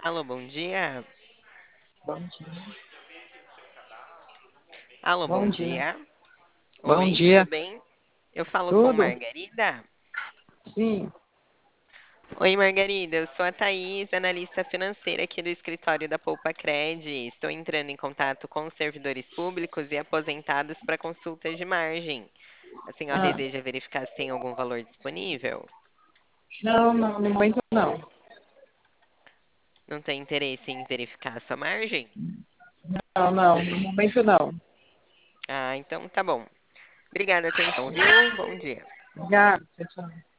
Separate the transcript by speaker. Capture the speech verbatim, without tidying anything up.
Speaker 1: Alô, bom dia.
Speaker 2: Bom dia.
Speaker 1: Alô,
Speaker 2: Bom
Speaker 1: bom
Speaker 2: dia.
Speaker 1: dia.
Speaker 2: Bom
Speaker 1: Oi, tudo
Speaker 2: dia.
Speaker 1: bem? Eu falo com
Speaker 2: Tudo?
Speaker 1: Margarida.
Speaker 2: Sim.
Speaker 1: Oi, Margarida, eu sou a Thaís, analista financeira aqui do escritório da Poupa Cred. Estou entrando em contato com os servidores públicos e aposentados para consultas de margem. A senhora
Speaker 2: Ah,
Speaker 1: deseja verificar se tem algum valor disponível?
Speaker 2: não, não, no momento não.
Speaker 1: Não tem interesse em verificar a sua margem?
Speaker 2: Não, não, no momento não.
Speaker 1: Ah, então tá bom. Obrigada, atenção, viu? Bom dia.
Speaker 2: Obrigada. Tchau, tchau.